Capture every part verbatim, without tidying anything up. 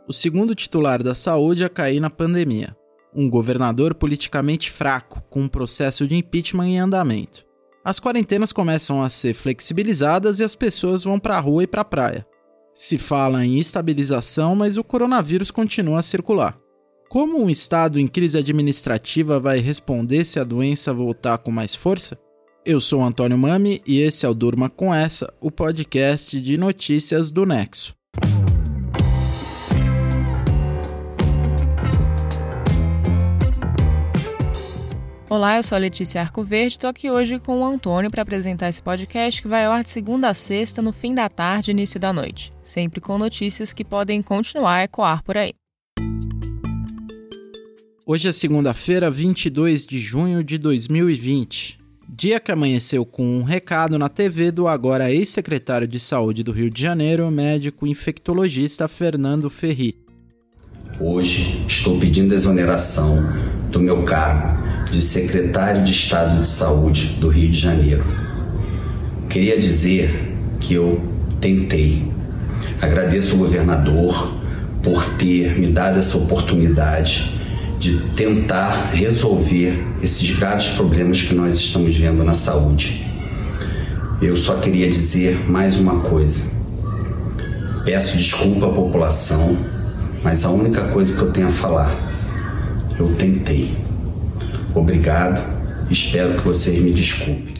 o segundo titular da saúde a cair na pandemia. Um governador politicamente fraco, com um processo de impeachment em andamento. As quarentenas começam a ser flexibilizadas e as pessoas vão para a rua e para a praia. Se fala em estabilização, mas o coronavírus continua a circular. Como um estado em crise administrativa vai responder se a doença voltar com mais força? Eu sou Antônio Mami e esse é o Durma Com Essa, o podcast de notícias do Nexo. Olá, eu sou a Letícia Arcoverde e estou aqui hoje com o Antônio para apresentar esse podcast que vai ao ar de segunda a sexta, no fim da tarde e início da noite, sempre com notícias que podem continuar a ecoar por aí. Hoje é segunda-feira, vinte e dois de junho de dois mil e vinte, dia que amanheceu com um recado na T V do agora ex-secretário de Saúde do Rio de Janeiro, médico infectologista Fernando Ferri. Hoje estou pedindo exoneração do meu cargo de secretário de Estado de Saúde do Rio de Janeiro. Queria dizer que eu tentei. Agradeço ao governador por ter me dado essa oportunidade de tentar resolver esses graves problemas que nós estamos vendo na saúde. Eu só queria dizer mais uma coisa. Peço desculpa à população, mas a única coisa que eu tenho a falar, eu tentei. Obrigado, espero que vocês me desculpem.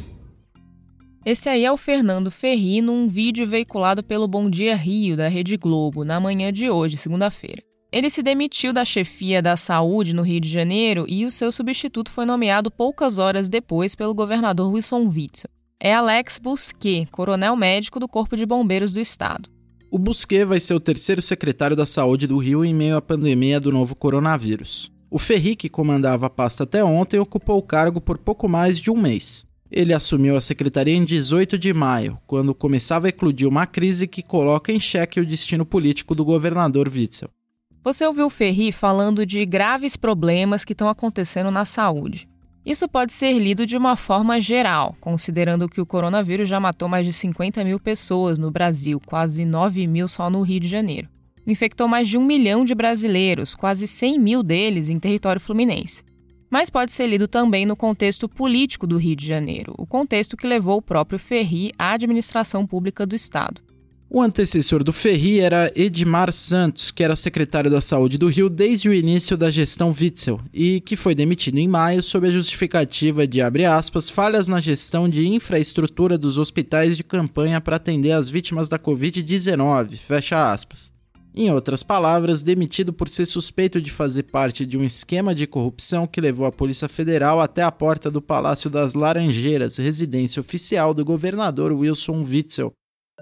Esse aí é o Fernando Ferri num vídeo veiculado pelo Bom Dia Rio, da Rede Globo, na manhã de hoje, segunda-feira. Ele se demitiu da chefia da saúde no Rio de Janeiro e o seu substituto foi nomeado poucas horas depois pelo governador Wilson Witzel. É Alex Busquet, coronel médico do Corpo de Bombeiros do Estado. O Busquet vai ser o terceiro secretário da Saúde do Rio em meio à pandemia do novo coronavírus. O Ferri, que comandava a pasta até ontem, ocupou o cargo por pouco mais de um mês. Ele assumiu a secretaria em dezoito de maio, quando começava a eclodir uma crise que coloca em xeque o destino político do governador Witzel. Você ouviu o Ferri falando de graves problemas que estão acontecendo na saúde. Isso pode ser lido de uma forma geral, considerando que o coronavírus já matou mais de cinquenta mil pessoas no Brasil, quase nove mil só no Rio de Janeiro. Infectou mais de um milhão de brasileiros, quase cem mil deles em território fluminense. Mas pode ser lido também no contexto político do Rio de Janeiro, o contexto que levou o próprio Ferri à administração pública do Estado. O antecessor do Ferri era Edmar Santos, que era secretário da Saúde do Rio desde o início da gestão Witzel e que foi demitido em maio sob a justificativa de, abre aspas, falhas na gestão de infraestrutura dos hospitais de campanha para atender as vítimas da covid dezenove, fecha aspas. Em outras palavras, demitido por ser suspeito de fazer parte de um esquema de corrupção que levou a Polícia Federal até a porta do Palácio das Laranjeiras, residência oficial do governador Wilson Witzel.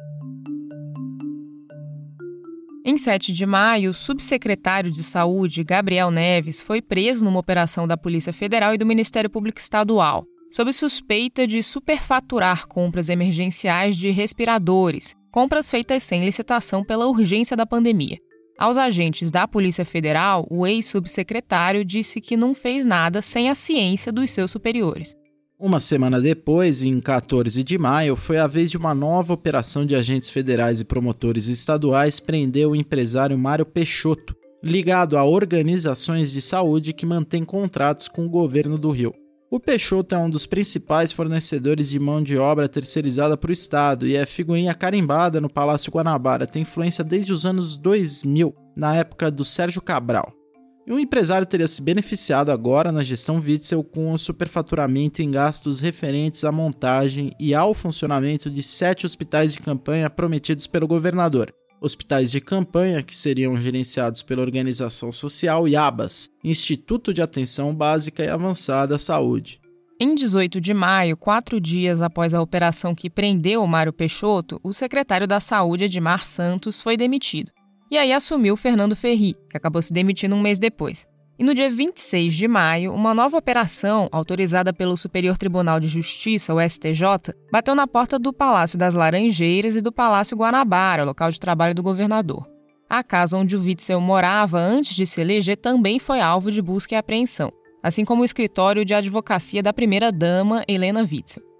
Em sete de maio, o subsecretário de Saúde, Gabriel Neves, foi preso numa operação da Polícia Federal e do Ministério Público Estadual, sob suspeita de superfaturar compras emergenciais de respiradores, compras feitas sem licitação pela urgência da pandemia. Aos agentes da Polícia Federal, o ex-subsecretário disse que não fez nada sem a ciência dos seus superiores. Uma semana depois, em quatorze de maio, foi a vez de uma nova operação de agentes federais e promotores estaduais prender o empresário Mário Peixoto, ligado a organizações de saúde que mantêm contratos com o governo do Rio. O Peixoto é um dos principais fornecedores de mão de obra terceirizada para o Estado e é figurinha carimbada no Palácio Guanabara, tem influência desde os anos dois mil, na época do Sérgio Cabral. E o empresário teria se beneficiado agora na gestão Witzel com o superfaturamento em gastos referentes à montagem e ao funcionamento de sete hospitais de campanha prometidos pelo governador. Hospitais de campanha que seriam gerenciados pela organização social IABAS, Instituto de Atenção Básica e Avançada à Saúde. Em dezoito de maio, quatro dias após a operação que prendeu o Mário Peixoto, o secretário da Saúde, Edmar Santos, foi demitido. E aí assumiu o Fernando Ferri, que acabou se demitindo um mês depois. E no dia vinte e seis de maio, uma nova operação, autorizada pelo Superior Tribunal de Justiça, o S T J, bateu na porta do Palácio das Laranjeiras e do Palácio Guanabara, local de trabalho do governador. A casa onde o Witzel morava antes de se eleger também foi alvo de busca e apreensão, assim como o escritório de advocacia da primeira-dama, Helena Witzel.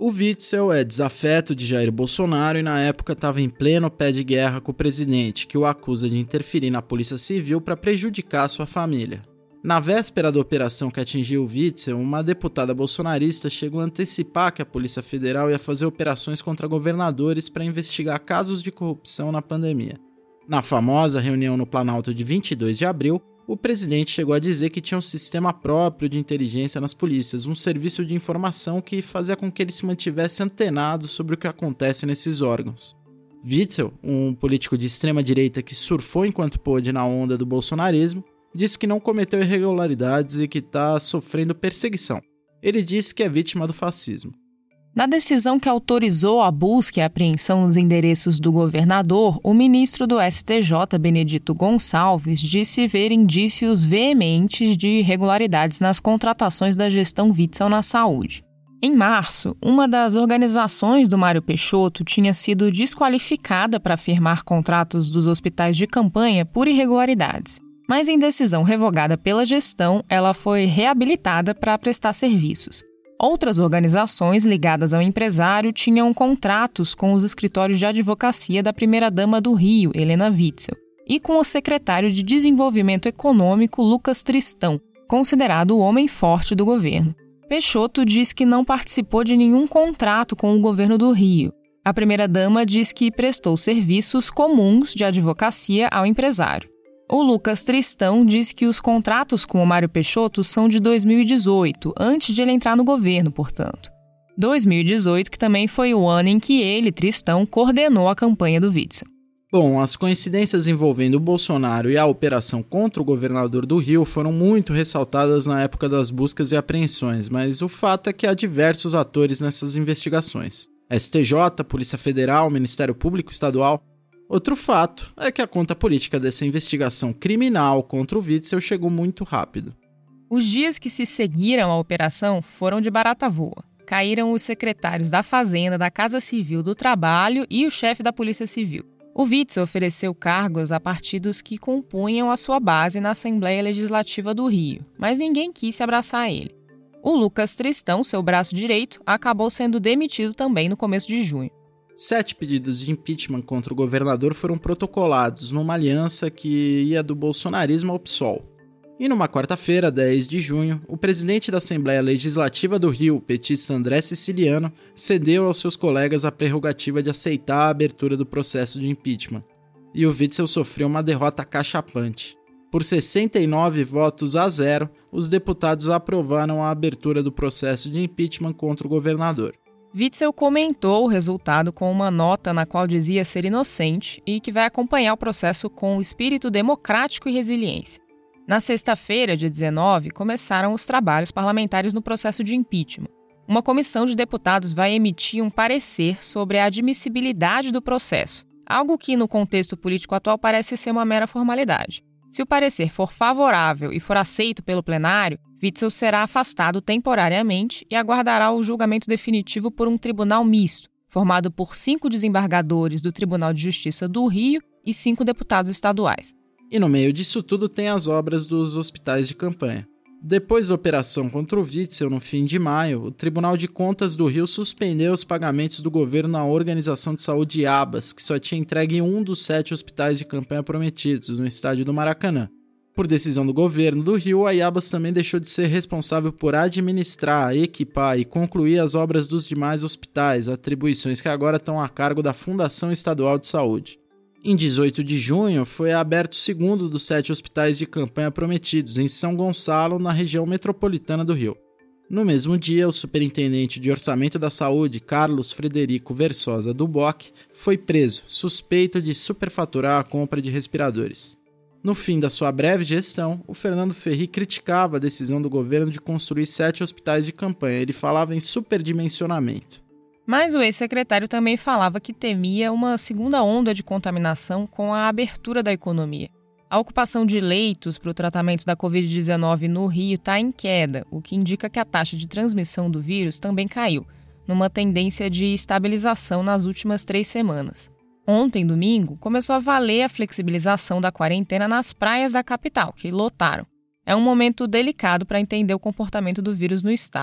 O Witzel é desafeto de Jair Bolsonaro e na época estava em pleno pé de guerra com o presidente, que o acusa de interferir na Polícia Civil para prejudicar sua família. Na véspera da operação que atingiu o Witzel, uma deputada bolsonarista chegou a antecipar que a Polícia Federal ia fazer operações contra governadores para investigar casos de corrupção na pandemia. Na famosa reunião no Planalto de vinte e dois de abril, o presidente chegou a dizer que tinha um sistema próprio de inteligência nas polícias, um serviço de informação que fazia com que ele se mantivesse antenado sobre o que acontece nesses órgãos. Witzel, um político de extrema-direita que surfou enquanto pôde na onda do bolsonarismo, disse que não cometeu irregularidades e que está sofrendo perseguição. Ele disse que é vítima do fascismo. Na decisão que autorizou a busca e a apreensão nos endereços do governador, o ministro do S T J, Benedito Gonçalves, disse ver indícios veementes de irregularidades nas contratações da gestão Witzel na saúde. Em março, uma das organizações do Mário Peixoto tinha sido desqualificada para firmar contratos dos hospitais de campanha por irregularidades. Mas em decisão revogada pela gestão, ela foi reabilitada para prestar serviços. Outras organizações ligadas ao empresário tinham contratos com os escritórios de advocacia da primeira-dama do Rio, Helena Witzel, e com o secretário de Desenvolvimento Econômico, Lucas Tristão, considerado o homem forte do governo. Peixoto diz que não participou de nenhum contrato com o governo do Rio. A primeira-dama diz que prestou serviços comuns de advocacia ao empresário. O Lucas Tristão diz que os contratos com o Mário Peixoto são de dois mil e dezoito, antes de ele entrar no governo, portanto. dois mil e dezoito, que também foi o ano em que ele, Tristão, coordenou a campanha do Witzel. Bom, as coincidências envolvendo o Bolsonaro e a operação contra o governador do Rio foram muito ressaltadas na época das buscas e apreensões, mas o fato é que há diversos atores nessas investigações. S T J, Polícia Federal, Ministério Público Estadual. Outro fato é que a conta política dessa investigação criminal contra o Witzel chegou muito rápido. Os dias que se seguiram à operação foram de barata voa. Caíram os secretários da Fazenda, da Casa Civil, do Trabalho e o chefe da Polícia Civil. O Witzel ofereceu cargos a partidos que compunham a sua base na Assembleia Legislativa do Rio, mas ninguém quis se abraçar a ele. O Lucas Tristão, seu braço direito, acabou sendo demitido também no começo de junho. Sete pedidos de impeachment contra o governador foram protocolados numa aliança que ia do bolsonarismo ao P SOL. E numa quarta-feira, dez de junho, o presidente da Assembleia Legislativa do Rio, o petista André Siciliano, cedeu aos seus colegas a prerrogativa de aceitar a abertura do processo de impeachment. E o Witzel sofreu uma derrota cachapante. Por sessenta e nove votos a zero, os deputados aprovaram a abertura do processo de impeachment contra o governador. Witzel comentou o resultado com uma nota na qual dizia ser inocente e que vai acompanhar o processo com espírito democrático e resiliência. Na sexta-feira, dia dezenove, começaram os trabalhos parlamentares no processo de impeachment. Uma comissão de deputados vai emitir um parecer sobre a admissibilidade do processo, algo que no contexto político atual parece ser uma mera formalidade. Se o parecer for favorável e for aceito pelo plenário, Witzel será afastado temporariamente e aguardará o julgamento definitivo por um tribunal misto, formado por cinco desembargadores do Tribunal de Justiça do Rio e cinco deputados estaduais. E no meio disso tudo tem as obras dos hospitais de campanha. Depois da operação contra o Witzel, no fim de maio, o Tribunal de Contas do Rio suspendeu os pagamentos do governo na Organização de Saúde IABAS, que só tinha entregue um dos sete hospitais de campanha prometidos, no estádio do Maracanã. Por decisão do governo do Rio, a IABAS também deixou de ser responsável por administrar, equipar e concluir as obras dos demais hospitais, atribuições que agora estão a cargo da Fundação Estadual de Saúde. Em dezoito de junho, foi aberto o segundo dos sete hospitais de campanha prometidos, em São Gonçalo, na região metropolitana do Rio. No mesmo dia, o superintendente de Orçamento da Saúde, Carlos Frederico Versosa Duboc, foi preso, suspeito de superfaturar a compra de respiradores. No fim da sua breve gestão, o Fernando Ferri criticava a decisão do governo de construir sete hospitais de campanha. Ele falava em superdimensionamento. Mas o ex-secretário também falava que temia uma segunda onda de contaminação com a abertura da economia. A ocupação de leitos para o tratamento da covid dezenove no Rio está em queda, o que indica que a taxa de transmissão do vírus também caiu, numa tendência de estabilização nas últimas três semanas. Ontem, domingo, começou a valer a flexibilização da quarentena nas praias da capital, que lotaram. É um momento delicado para entender o comportamento do vírus no estado.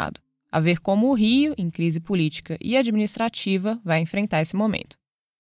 A ver como o Rio, em crise política e administrativa, vai enfrentar esse momento.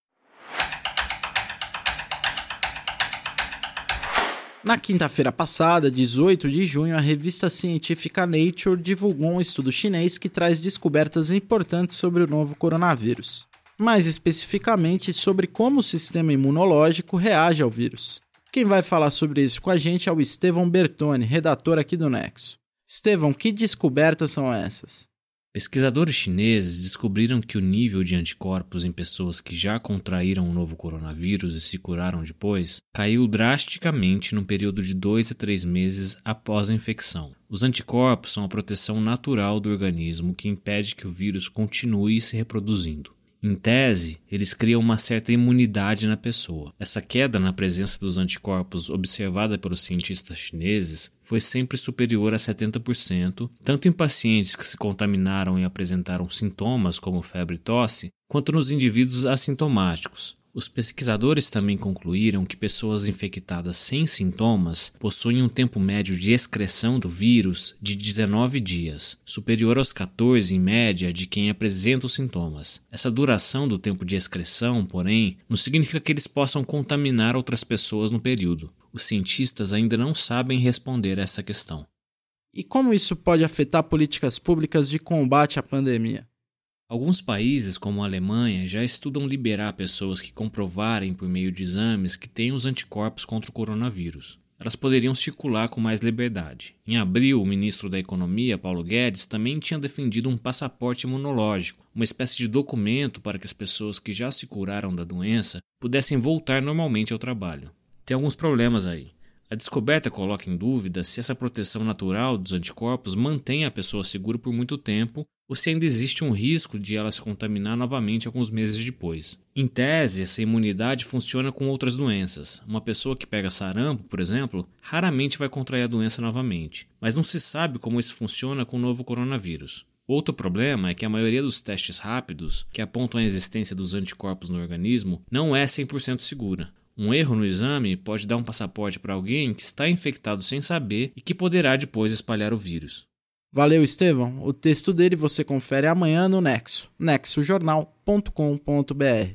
Na quinta-feira passada, dezoito de junho, a revista científica Nature divulgou um estudo chinês que traz descobertas importantes sobre o novo coronavírus. Mais especificamente sobre como o sistema imunológico reage ao vírus. Quem vai falar sobre isso com a gente é o Estevão Bertoni, redator aqui do Nexo. Estevão, que descobertas são essas? Pesquisadores chineses descobriram que o nível de anticorpos em pessoas que já contraíram o novo coronavírus e se curaram depois caiu drasticamente num período de dois a três meses após a infecção. Os anticorpos são a proteção natural do organismo que impede que o vírus continue se reproduzindo. Em tese, eles criam uma certa imunidade na pessoa. Essa queda na presença dos anticorpos observada pelos cientistas chineses foi sempre superior a setenta por cento, tanto em pacientes que se contaminaram e apresentaram sintomas como febre e tosse, quanto nos indivíduos assintomáticos. Os pesquisadores também concluíram que pessoas infectadas sem sintomas possuem um tempo médio de excreção do vírus de dezenove dias, superior aos quatorze em média de quem apresenta os sintomas. Essa duração do tempo de excreção, porém, não significa que eles possam contaminar outras pessoas no período. Os cientistas ainda não sabem responder a essa questão. E como isso pode afetar políticas públicas de combate à pandemia? Alguns países, como a Alemanha, já estudam liberar pessoas que comprovarem por meio de exames que têm os anticorpos contra o coronavírus. Elas poderiam circular com mais liberdade. Em abril, o ministro da Economia, Paulo Guedes, também tinha defendido um passaporte imunológico, uma espécie de documento para que as pessoas que já se curaram da doença pudessem voltar normalmente ao trabalho. Tem alguns problemas aí. A descoberta coloca em dúvida se essa proteção natural dos anticorpos mantém a pessoa segura por muito tempo ou se ainda existe um risco de ela se contaminar novamente alguns meses depois. Em tese, essa imunidade funciona com outras doenças. Uma pessoa que pega sarampo, por exemplo, raramente vai contrair a doença novamente, mas não se sabe como isso funciona com o novo coronavírus. Outro problema é que a maioria dos testes rápidos, que apontam a existência dos anticorpos no organismo, não é cem por cento segura. Um erro no exame pode dar um passaporte para alguém que está infectado sem saber e que poderá depois espalhar o vírus. Valeu, Estevão. O texto dele você confere amanhã no Nexo, nexo jornal ponto com ponto b r.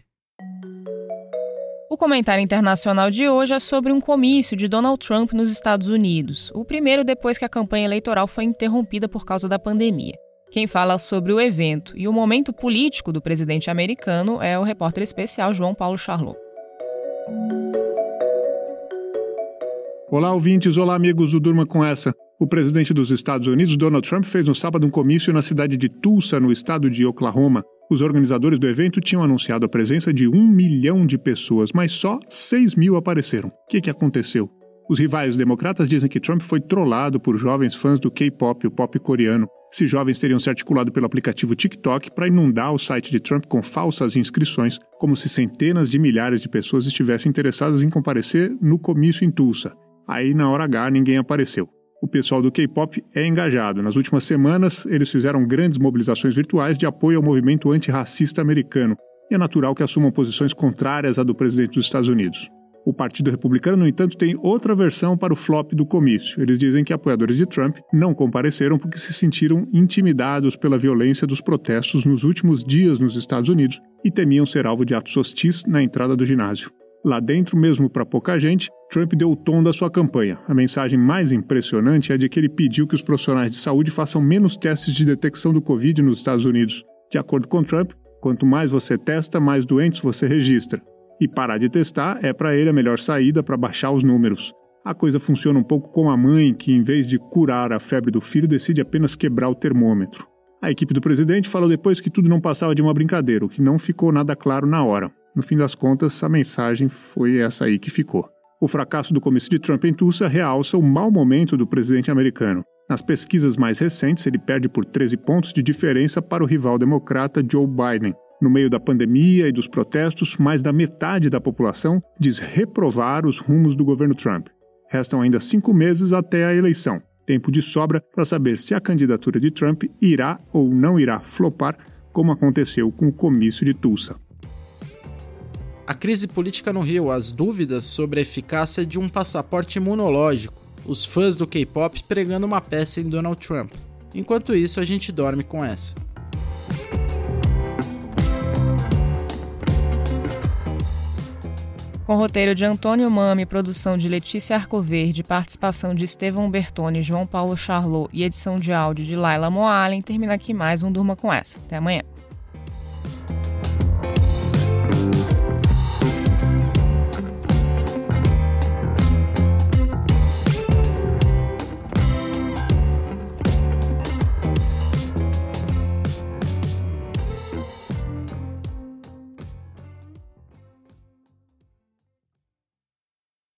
O comentário internacional de hoje é sobre um comício de Donald Trump nos Estados Unidos, o primeiro depois que a campanha eleitoral foi interrompida por causa da pandemia. Quem fala sobre o evento e o momento político do presidente americano é o repórter especial João Paulo Charlot. Olá, ouvintes. Olá, amigos do Durma Com Essa. O presidente dos Estados Unidos, Donald Trump, fez no sábado um comício na cidade de Tulsa, no estado de Oklahoma. Os organizadores do evento tinham anunciado a presença de um milhão de pessoas, mas só seis mil apareceram. O que, que aconteceu? Os rivais democratas dizem que Trump foi trollado por jovens fãs do K-pop, o pop coreano. Esses jovens teriam se articulado pelo aplicativo TikTok para inundar o site de Trump com falsas inscrições, como se centenas de milhares de pessoas estivessem interessadas em comparecer no comício em Tulsa. Aí, na hora H, ninguém apareceu. O pessoal do K-pop é engajado. Nas últimas semanas, eles fizeram grandes mobilizações virtuais de apoio ao movimento antirracista americano. E é natural que assumam posições contrárias à do presidente dos Estados Unidos. O Partido Republicano, no entanto, tem outra versão para o flop do comício. Eles dizem que apoiadores de Trump não compareceram porque se sentiram intimidados pela violência dos protestos nos últimos dias nos Estados Unidos e temiam ser alvo de atos hostis na entrada do ginásio. Lá dentro, mesmo para pouca gente, Trump deu o tom da sua campanha. A mensagem mais impressionante é de que ele pediu que os profissionais de saúde façam menos testes de detecção do Covid nos Estados Unidos. De acordo com Trump, quanto mais você testa, mais doentes você registra. E parar de testar é para ele a melhor saída para baixar os números. A coisa funciona um pouco como a mãe que, em vez de curar a febre do filho, decide apenas quebrar o termômetro. A equipe do presidente falou depois que tudo não passava de uma brincadeira, o que não ficou nada claro na hora. No fim das contas, a mensagem foi essa aí que ficou. O fracasso do comício de Trump em Tulsa realça o mau momento do presidente americano. Nas pesquisas mais recentes, ele perde por treze pontos de diferença para o rival democrata Joe Biden. No meio da pandemia e dos protestos, mais da metade da população diz reprovar os rumos do governo Trump. Restam ainda cinco meses até a eleição. Tempo de sobra para saber se a candidatura de Trump irá ou não irá flopar, como aconteceu com o comício de Tulsa. A crise política no Rio, as dúvidas sobre a eficácia de um passaporte imunológico, os fãs do K-pop pregando uma peça em Donald Trump. Enquanto isso, a gente dorme com essa. Com roteiro de Antônio Mami, produção de Letícia Arcoverde, participação de Estevão Bertoni, João Paulo Charlot e edição de áudio de Laila Moalen, termina aqui mais um Durma Com Essa. Até amanhã.